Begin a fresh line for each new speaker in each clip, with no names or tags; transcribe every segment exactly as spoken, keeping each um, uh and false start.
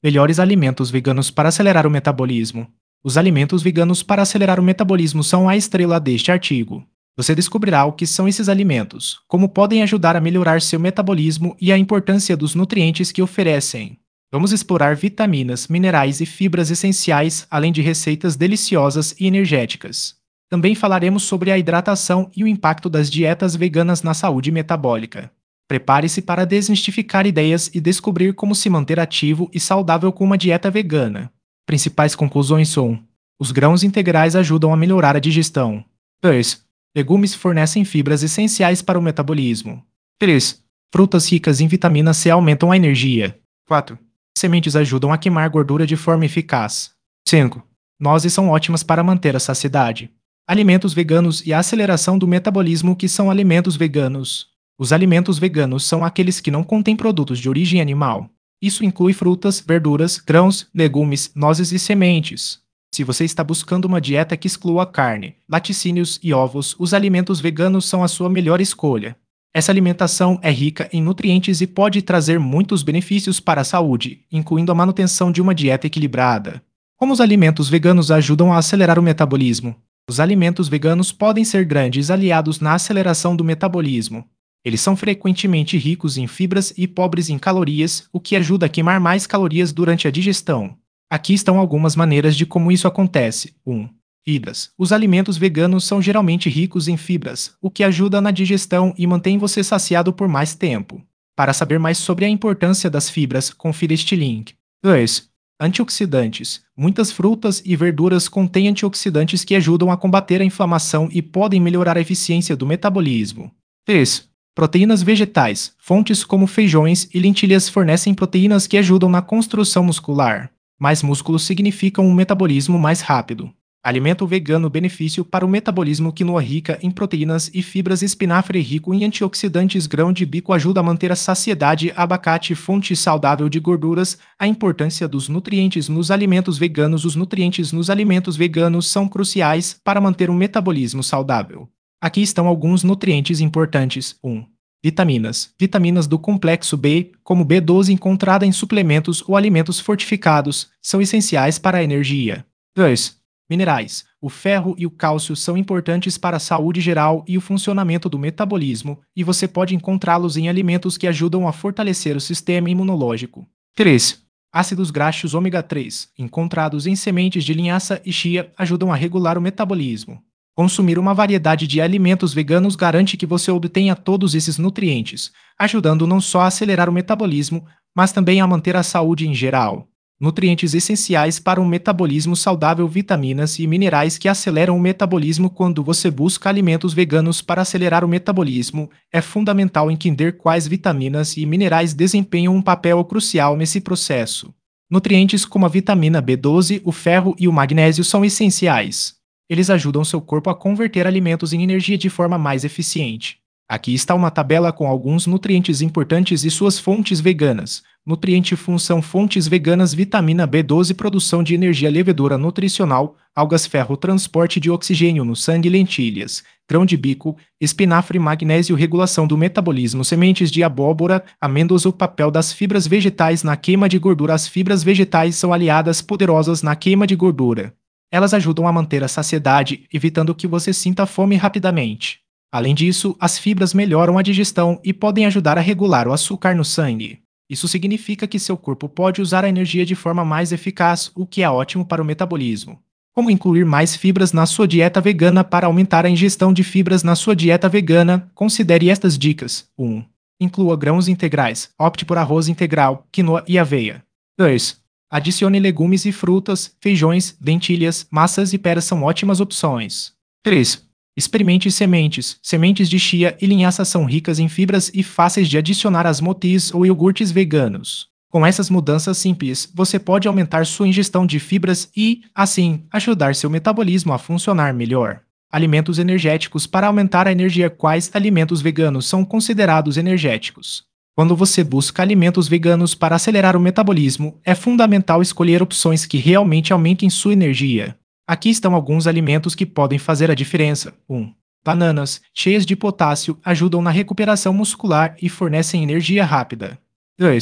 Melhores alimentos veganos para acelerar o metabolismo. Os alimentos veganos para acelerar o metabolismo são a estrela deste artigo. Você descobrirá o que são esses alimentos, como podem ajudar a melhorar seu metabolismo e a importância dos nutrientes que oferecem. Vamos explorar vitaminas, minerais e fibras essenciais, além de receitas deliciosas e energéticas. Também falaremos sobre a hidratação e o impacto das dietas veganas na saúde metabólica. Prepare-se para desmistificar ideias e descobrir como se manter ativo e saudável com uma dieta vegana. Principais conclusões são: os grãos integrais ajudam a melhorar a digestão. dois. Legumes fornecem fibras essenciais para o metabolismo. três. Frutas ricas em vitamina C aumentam a energia. quatro. Sementes ajudam a queimar gordura de forma eficaz. cinco. Nozes são ótimas para manter a saciedade. Alimentos veganos e a aceleração do metabolismo. Que são alimentos veganos? Os alimentos veganos são aqueles que não contêm produtos de origem animal. Isso inclui frutas, verduras, grãos, legumes, nozes e sementes. Se você está buscando uma dieta que exclua carne, laticínios e ovos, os alimentos veganos são a sua melhor escolha. Essa alimentação é rica em nutrientes e pode trazer muitos benefícios para a saúde, incluindo a manutenção de uma dieta equilibrada. Como os alimentos veganos ajudam a acelerar o metabolismo? Os alimentos veganos podem ser grandes aliados na aceleração do metabolismo. Eles são frequentemente ricos em fibras e pobres em calorias, o que ajuda a queimar mais calorias durante a digestão. Aqui estão algumas maneiras de como isso acontece. um. Fibras. Os alimentos veganos são geralmente ricos em fibras, o que ajuda na digestão e mantém você saciado por mais tempo. Para saber mais sobre a importância das fibras, confira este link. dois. Antioxidantes. Muitas frutas e verduras contêm antioxidantes que ajudam a combater a inflamação e podem melhorar a eficiência do metabolismo. três. Proteínas vegetais. Fontes como feijões e lentilhas fornecem proteínas que ajudam na construção muscular. Mais músculos significam um metabolismo mais rápido. Alimento vegano benefício para o metabolismo: quinoa rica em proteínas e fibras, espinafre rico em antioxidantes, grão de bico ajuda a manter a saciedade, abacate fonte saudável de gorduras. A importância dos nutrientes nos alimentos veganos. Os nutrientes nos alimentos veganos são cruciais para manter um metabolismo saudável. Aqui estão alguns nutrientes importantes. um. Vitaminas. Vitaminas do complexo B, como B doze encontrada em suplementos ou alimentos fortificados, são essenciais para a energia. dois. Minerais. O ferro e o cálcio são importantes para a saúde geral e o funcionamento do metabolismo, e você pode encontrá-los em alimentos que ajudam a fortalecer o sistema imunológico. três. Ácidos graxos ômega três, encontrados em sementes de linhaça e chia, ajudam a regular o metabolismo. Consumir uma variedade de alimentos veganos garante que você obtenha todos esses nutrientes, ajudando não só a acelerar o metabolismo, mas também a manter a saúde em geral. Nutrientes essenciais para um metabolismo saudável. Vitaminas e minerais que aceleram o metabolismo. Quando você busca alimentos veganos para acelerar o metabolismo, é fundamental entender quais vitaminas e minerais desempenham um papel crucial nesse processo. Nutrientes como a vitamina B doze, o ferro e o magnésio são essenciais. Eles ajudam seu corpo a converter alimentos em energia de forma mais eficiente. Aqui está uma tabela com alguns nutrientes importantes e suas fontes veganas. Nutriente função fontes veganas: vitamina B doze, produção de energia, levedura nutricional, algas, ferro, transporte de oxigênio no sangue, lentilhas, grão de bico, espinafre, magnésio, regulação do metabolismo, sementes de abóbora, amêndoas. O papel das fibras vegetais na queima de gordura. As fibras vegetais são aliadas poderosas na queima de gordura. Elas ajudam a manter a saciedade, evitando que você sinta fome rapidamente. Além disso, as fibras melhoram a digestão e podem ajudar a regular o açúcar no sangue. Isso significa que seu corpo pode usar a energia de forma mais eficaz, o que é ótimo para o metabolismo. Como incluir mais fibras na sua dieta vegana? Para aumentar a ingestão de fibras na sua dieta vegana, considere estas dicas. um. Inclua grãos integrais. Opte por arroz integral, quinoa e aveia. dois. Adicione legumes e frutas, feijões, lentilhas, massas e peras são ótimas opções. três. Experimente sementes. Sementes de chia e linhaça são ricas em fibras e fáceis de adicionar a smoothies ou iogurtes veganos. Com essas mudanças simples, você pode aumentar sua ingestão de fibras e, assim, ajudar seu metabolismo a funcionar melhor. Alimentos energéticos. Para aumentar a energia, quais alimentos veganos são considerados energéticos? Quando você busca alimentos veganos para acelerar o metabolismo, é fundamental escolher opções que realmente aumentem sua energia. Aqui estão alguns alimentos que podem fazer a diferença. um. Bananas, cheias de potássio, ajudam na recuperação muscular e fornecem energia rápida. dois.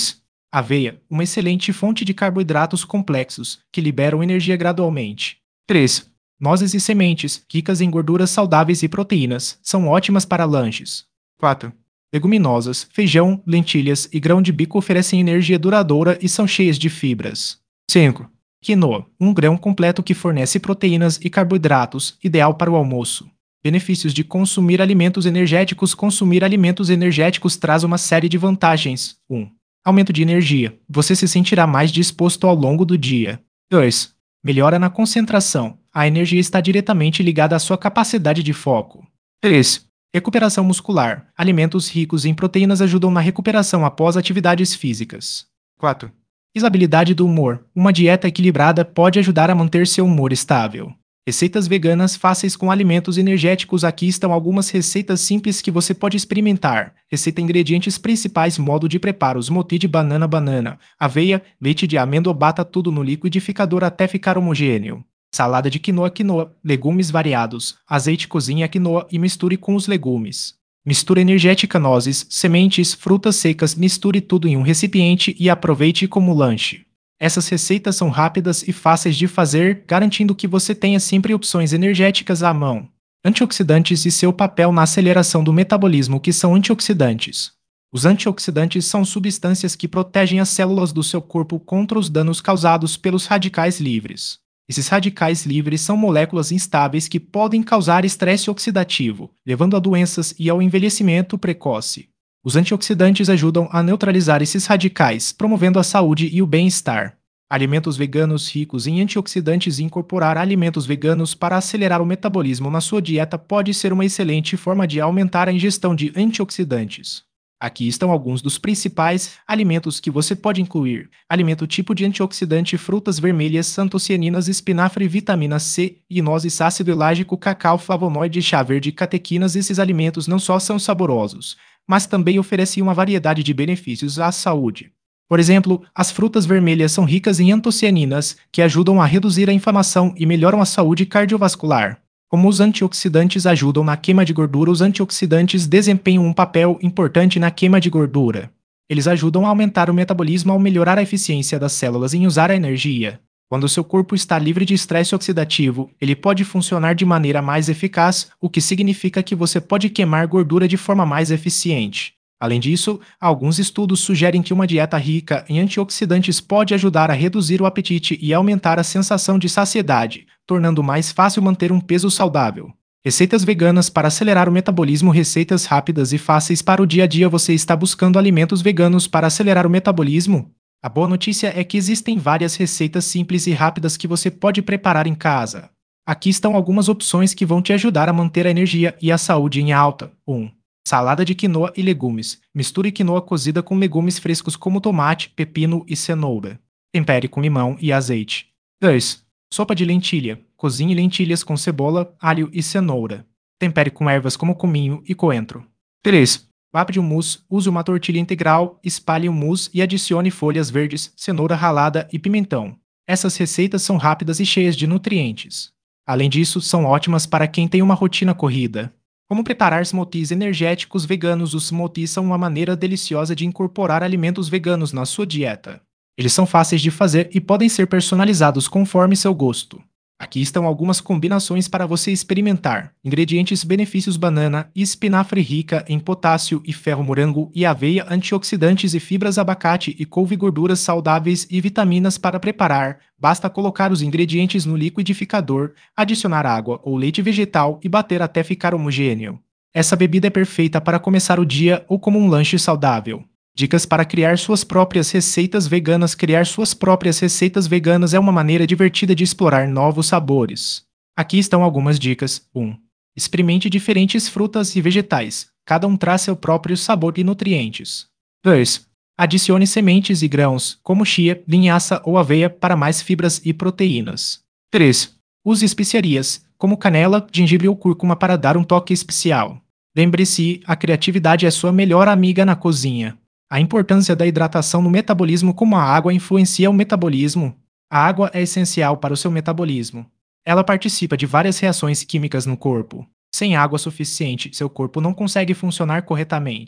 Aveia, uma excelente fonte de carboidratos complexos, que liberam energia gradualmente. três. Nozes e sementes, ricas em gorduras saudáveis e proteínas, são ótimas para lanches. quatro. Leguminosas, feijão, lentilhas e grão de bico oferecem energia duradoura e são cheias de fibras. cinco. Quinoa, um grão completo que fornece proteínas e carboidratos, ideal para o almoço. Benefícios de consumir alimentos energéticos. Consumir alimentos energéticos traz uma série de vantagens. um. Aumento de energia. Você se sentirá mais disposto ao longo do dia. dois. Melhora na concentração. A energia está diretamente ligada à sua capacidade de foco. três. Recuperação muscular. Alimentos ricos em proteínas ajudam na recuperação após atividades físicas. quatro. Estabilidade do humor. Uma dieta equilibrada pode ajudar a manter seu humor estável. Receitas veganas fáceis com alimentos energéticos. Aqui estão algumas receitas simples que você pode experimentar. Receita: ingredientes principais, modo de preparo: smoothie de banana banana, aveia, leite de amêndoa. Bata tudo no liquidificador até ficar homogêneo. Salada de quinoa quinoa, legumes variados, azeite. Cozinhe a quinoa e misture com os legumes. Mistura energética: nozes, sementes, frutas secas. Misture tudo em um recipiente e aproveite como lanche. Essas receitas são rápidas e fáceis de fazer, garantindo que você tenha sempre opções energéticas à mão. Antioxidantes e seu papel na aceleração do metabolismo. O que são antioxidantes? Os antioxidantes são substâncias que protegem as células do seu corpo contra os danos causados pelos radicais livres. Esses radicais livres são moléculas instáveis que podem causar estresse oxidativo, levando a doenças e ao envelhecimento precoce. Os antioxidantes ajudam a neutralizar esses radicais, promovendo a saúde e o bem-estar. Alimentos veganos ricos em antioxidantes. Incorporar alimentos veganos para acelerar o metabolismo na sua dieta pode ser uma excelente forma de aumentar a ingestão de antioxidantes. Aqui estão alguns dos principais alimentos que você pode incluir. Alimento tipo de antioxidante: frutas vermelhas, antocianinas, espinafre, vitamina C e nozes, ácido elágico, cacau, flavonoide, chá verde, catequinas. Esses alimentos não só são saborosos, mas também oferecem uma variedade de benefícios à saúde. Por exemplo, as frutas vermelhas são ricas em antocianinas, que ajudam a reduzir a inflamação e melhoram a saúde cardiovascular. Como os antioxidantes ajudam na queima de gordura, os antioxidantes desempenham um papel importante na queima de gordura. Eles ajudam a aumentar o metabolismo ao melhorar a eficiência das células em usar a energia. Quando o seu corpo está livre de estresse oxidativo, ele pode funcionar de maneira mais eficaz, o que significa que você pode queimar gordura de forma mais eficiente. Além disso, alguns estudos sugerem que uma dieta rica em antioxidantes pode ajudar a reduzir o apetite e aumentar a sensação de saciedade, tornando mais fácil manter um peso saudável. Receitas veganas para acelerar o metabolismo. Receitas rápidas e fáceis para o dia a dia. Você está buscando alimentos veganos para acelerar o metabolismo? A boa notícia é que existem várias receitas simples e rápidas que você pode preparar em casa. Aqui estão algumas opções que vão te ajudar a manter a energia e a saúde em alta. um. Salada de quinoa e legumes. Misture quinoa cozida com legumes frescos como tomate, pepino e cenoura. Tempere com limão e azeite. dois. Sopa de lentilha. Cozinhe lentilhas com cebola, alho e cenoura. Tempere com ervas como cominho e coentro. três. Papo de hummus. Use uma tortilha integral, espalhe o hummus e adicione folhas verdes, cenoura ralada e pimentão. Essas receitas são rápidas e cheias de nutrientes. Além disso, são ótimas para quem tem uma rotina corrida. Como preparar smoothies energéticos veganos? Os smoothies são uma maneira deliciosa de incorporar alimentos veganos na sua dieta. Eles são fáceis de fazer e podem ser personalizados conforme seu gosto. Aqui estão algumas combinações para você experimentar. Ingredientes: benefícios: banana e espinafre rica em potássio e ferro, morango e aveia, antioxidantes e fibras, abacate e couve, gorduras saudáveis e vitaminas. Para preparar, basta colocar os ingredientes no liquidificador, adicionar água ou leite vegetal e bater até ficar homogêneo. Essa bebida é perfeita para começar o dia ou como um lanche saudável. Dicas para criar suas próprias receitas veganas. Criar suas próprias receitas veganas é uma maneira divertida de explorar novos sabores. Aqui estão algumas dicas. um. Experimente diferentes frutas e vegetais. Cada um traz seu próprio sabor e nutrientes. dois. Adicione sementes e grãos, como chia, linhaça ou aveia, para mais fibras e proteínas. três. Use especiarias, como canela, gengibre ou cúrcuma, para dar um toque especial. Lembre-se, a criatividade é sua melhor amiga na cozinha. A importância da hidratação no metabolismo. Como a água influencia o metabolismo? A água é essencial para o seu metabolismo. Ela participa de várias reações químicas no corpo. Sem água suficiente, seu corpo não consegue funcionar corretamente.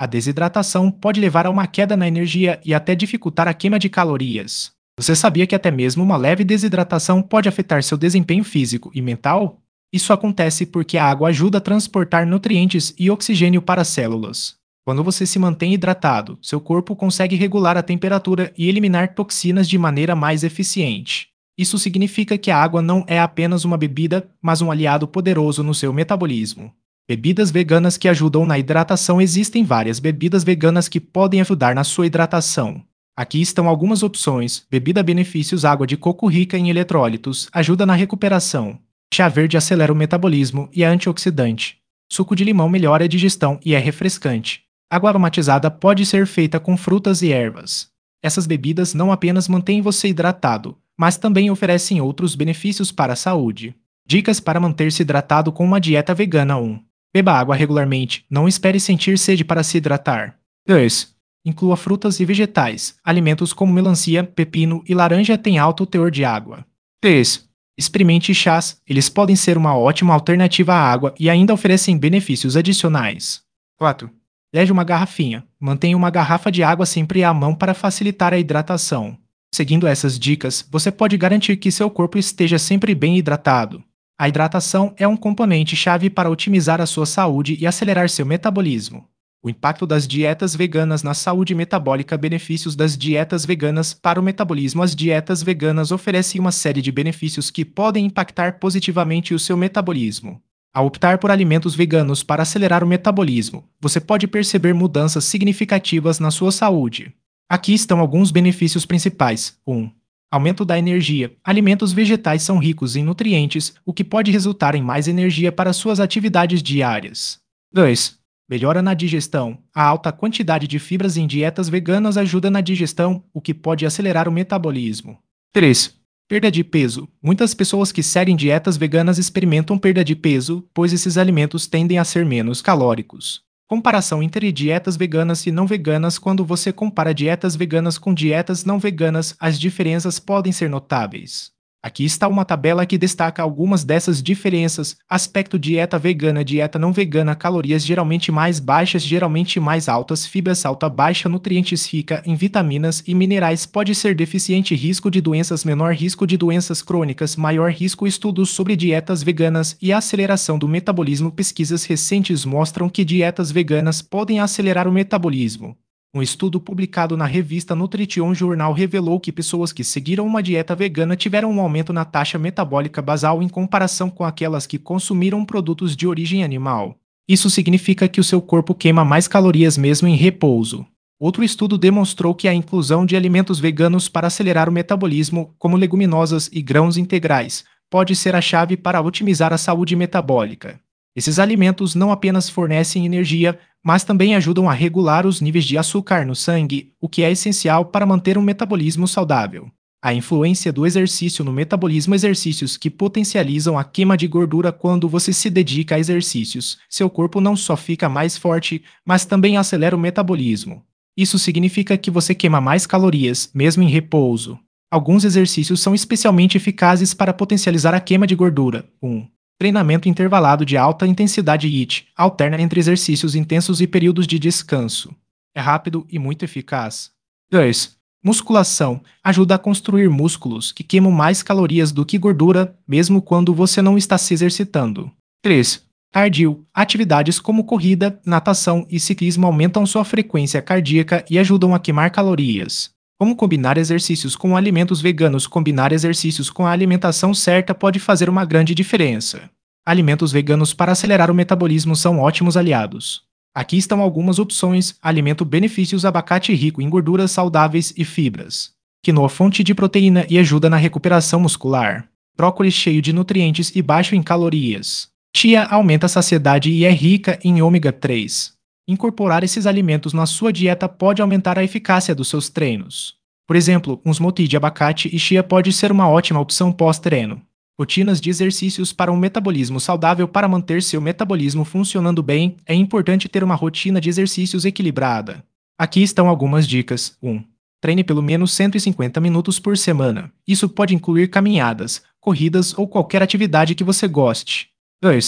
A desidratação pode levar a uma queda na energia e até dificultar a queima de calorias. Você sabia que até mesmo uma leve desidratação pode afetar seu desempenho físico e mental? Isso acontece porque a água ajuda a transportar nutrientes e oxigênio para as células. Quando você se mantém hidratado, seu corpo consegue regular a temperatura e eliminar toxinas de maneira mais eficiente. Isso significa que a água não é apenas uma bebida, mas um aliado poderoso no seu metabolismo. Bebidas veganas que ajudam na hidratação. Existem várias bebidas veganas que podem ajudar na sua hidratação. Aqui estão algumas opções. Bebida benefícios: água de coco rica em eletrólitos, ajuda na recuperação. Chá verde acelera o metabolismo e é antioxidante. Suco de limão melhora a digestão e é refrescante. Água aromatizada pode ser feita com frutas e ervas. Essas bebidas não apenas mantêm você hidratado, mas também oferecem outros benefícios para a saúde. Dicas para manter-se hidratado com uma dieta vegana. um. Beba água regularmente, não espere sentir sede para se hidratar. dois. Inclua frutas e vegetais. Alimentos como melancia, pepino e laranja têm alto teor de água. três. Experimente chás, eles podem ser uma ótima alternativa à água e ainda oferecem benefícios adicionais. quatro. Leve uma garrafinha. Mantenha uma garrafa de água sempre à mão para facilitar a hidratação. Seguindo essas dicas, você pode garantir que seu corpo esteja sempre bem hidratado. A hidratação é um componente-chave para otimizar a sua saúde e acelerar seu metabolismo. O impacto das dietas veganas na saúde metabólica. Benefícios das dietas veganas para o metabolismo. As dietas veganas oferecem uma série de benefícios que podem impactar positivamente o seu metabolismo. Ao optar por alimentos veganos para acelerar o metabolismo, você pode perceber mudanças significativas na sua saúde. Aqui estão alguns benefícios principais. um. Aumento da energia. Alimentos vegetais são ricos em nutrientes, o que pode resultar em mais energia para suas atividades diárias. dois. Melhora na digestão. A alta quantidade de fibras em dietas veganas ajuda na digestão, o que pode acelerar o metabolismo. três. Perda de peso. Muitas pessoas que seguem dietas veganas experimentam perda de peso, pois esses alimentos tendem a ser menos calóricos. Comparação entre dietas veganas e não veganas. Quando você compara dietas veganas com dietas não veganas, as diferenças podem ser notáveis. Aqui está uma tabela que destaca algumas dessas diferenças. Aspecto: dieta vegana, dieta não vegana. Calorias geralmente mais baixas, geralmente mais altas. Fibras alta, baixa. Nutrientes rica em vitaminas e minerais. Pode ser deficiente. Risco de doenças menor. Risco de doenças crônicas maior. Risco. Estudos sobre dietas veganas e a aceleração do metabolismo. Pesquisas recentes mostram que dietas veganas podem acelerar o metabolismo. Um estudo publicado na revista Nutrition Journal revelou que pessoas que seguiram uma dieta vegana tiveram um aumento na taxa metabólica basal em comparação com aquelas que consumiram produtos de origem animal. Isso significa que o seu corpo queima mais calorias mesmo em repouso. Outro estudo demonstrou que a inclusão de alimentos veganos para acelerar o metabolismo, como leguminosas e grãos integrais, pode ser a chave para otimizar a saúde metabólica. Esses alimentos não apenas fornecem energia, mas também ajudam a regular os níveis de açúcar no sangue, o que é essencial para manter um metabolismo saudável. A influência do exercício no metabolismo. Exercícios que potencializam a queima de gordura. Quando você se dedica a exercícios, seu corpo não só fica mais forte, mas também acelera o metabolismo. Isso significa que você queima mais calorias, mesmo em repouso. Alguns exercícios são especialmente eficazes para potencializar a queima de gordura. um. Treinamento intervalado de alta intensidade I T. Alterna entre exercícios intensos e períodos de descanso. É rápido e muito eficaz. dois. Musculação. Ajuda a construir músculos que queimam mais calorias do que gordura, mesmo quando você não está se exercitando. três. Cardio. Atividades como corrida, natação e ciclismo aumentam sua frequência cardíaca e ajudam a queimar calorias. Como combinar exercícios com alimentos veganos? Combinar exercícios com a alimentação certa pode fazer uma grande diferença. Alimentos veganos para acelerar o metabolismo são ótimos aliados. Aqui estão algumas opções. Alimento benefícios: abacate rico em gorduras saudáveis e fibras. Quinoa, fonte de proteína e ajuda na recuperação muscular. Brócolis, cheio de nutrientes e baixo em calorias. Chia aumenta a saciedade e é rica em ômega três. Incorporar esses alimentos na sua dieta pode aumentar a eficácia dos seus treinos. Por exemplo, um smoothie de abacate e chia pode ser uma ótima opção pós-treino. Rotinas de exercícios para um metabolismo saudável. Para manter seu metabolismo funcionando bem, é importante ter uma rotina de exercícios equilibrada. Aqui estão algumas dicas. um. Treine pelo menos cento e cinquenta minutos por semana. Isso pode incluir caminhadas, corridas ou qualquer atividade que você goste. dois.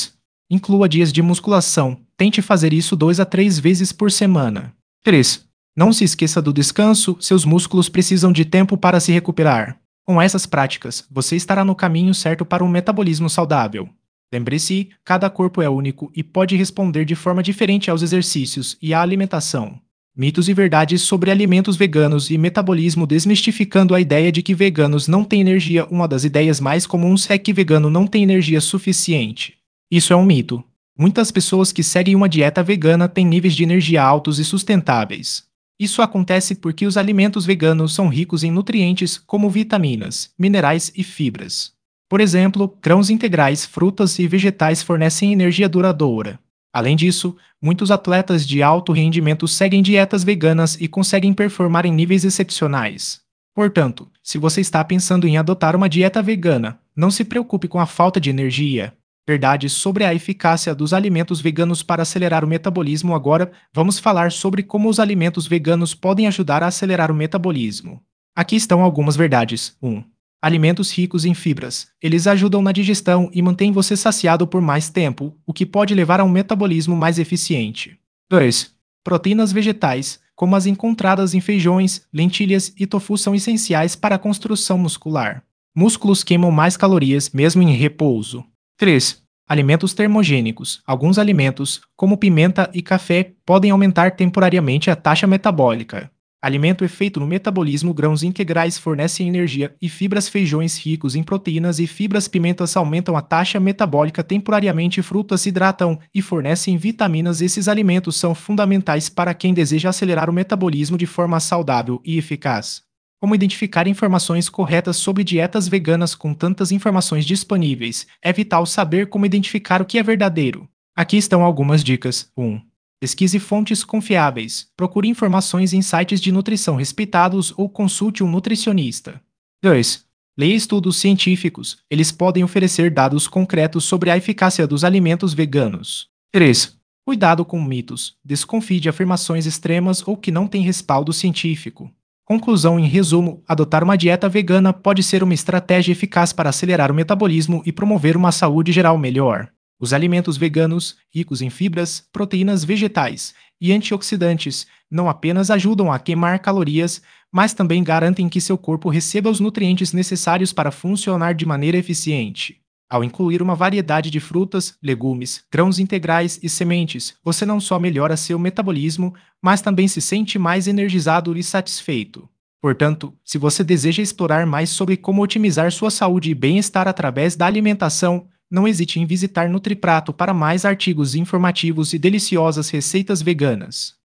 Inclua dias de musculação. Tente fazer isso dois a três vezes por semana. três. Não se esqueça do descanso, seus músculos precisam de tempo para se recuperar. Com essas práticas, você estará no caminho certo para um metabolismo saudável. Lembre-se, cada corpo é único e pode responder de forma diferente aos exercícios e à alimentação. Mitos e verdades sobre alimentos veganos e metabolismo, desmistificando a ideia de que veganos não têm energia. Uma das ideias mais comuns é que vegano não tem energia suficiente. Isso é um mito. Muitas pessoas que seguem uma dieta vegana têm níveis de energia altos e sustentáveis. Isso acontece porque os alimentos veganos são ricos em nutrientes como vitaminas, minerais e fibras. Por exemplo, grãos integrais, frutas e vegetais fornecem energia duradoura. Além disso, muitos atletas de alto rendimento seguem dietas veganas e conseguem performar em níveis excepcionais. Portanto, se você está pensando em adotar uma dieta vegana, não se preocupe com a falta de energia. Verdades sobre a eficácia dos alimentos veganos para acelerar o metabolismo. Agora, vamos falar sobre como os alimentos veganos podem ajudar a acelerar o metabolismo. Aqui estão algumas verdades. um. Alimentos ricos em fibras. Eles ajudam na digestão e mantêm você saciado por mais tempo, o que pode levar a um metabolismo mais eficiente. dois. Proteínas vegetais, como as encontradas em feijões, lentilhas e tofu, são essenciais para a construção muscular. Músculos queimam mais calorias mesmo em repouso. três. Alimentos termogênicos. Alguns alimentos, como pimenta e café, podem aumentar temporariamente a taxa metabólica. Alimento efeito no metabolismo. Grãos integrais fornecem energia e fibras. Feijões ricos em proteínas e fibras. Pimentas aumentam a taxa metabólica temporariamente. Frutas hidratam e fornecem vitaminas. Esses alimentos são fundamentais para quem deseja acelerar o metabolismo de forma saudável e eficaz. Como identificar informações corretas sobre dietas veganas? Com tantas informações disponíveis, é vital saber como identificar o que é verdadeiro. Aqui estão algumas dicas. um. Pesquise fontes confiáveis. Procure informações em sites de nutrição respeitados ou consulte um nutricionista. dois. Leia estudos científicos. Eles podem oferecer dados concretos sobre a eficácia dos alimentos veganos. três. Cuidado com mitos. Desconfie de afirmações extremas ou que não têm respaldo científico. Conclusão: em resumo, adotar uma dieta vegana pode ser uma estratégia eficaz para acelerar o metabolismo e promover uma saúde geral melhor. Os alimentos veganos, ricos em fibras, proteínas vegetais e antioxidantes, não apenas ajudam a queimar calorias, mas também garantem que seu corpo receba os nutrientes necessários para funcionar de maneira eficiente. Ao incluir uma variedade de frutas, legumes, grãos integrais e sementes, você não só melhora seu metabolismo, mas também se sente mais energizado e satisfeito. Portanto, se você deseja explorar mais sobre como otimizar sua saúde e bem-estar através da alimentação, não hesite em visitar NutriPrato para mais artigos informativos e deliciosas receitas veganas.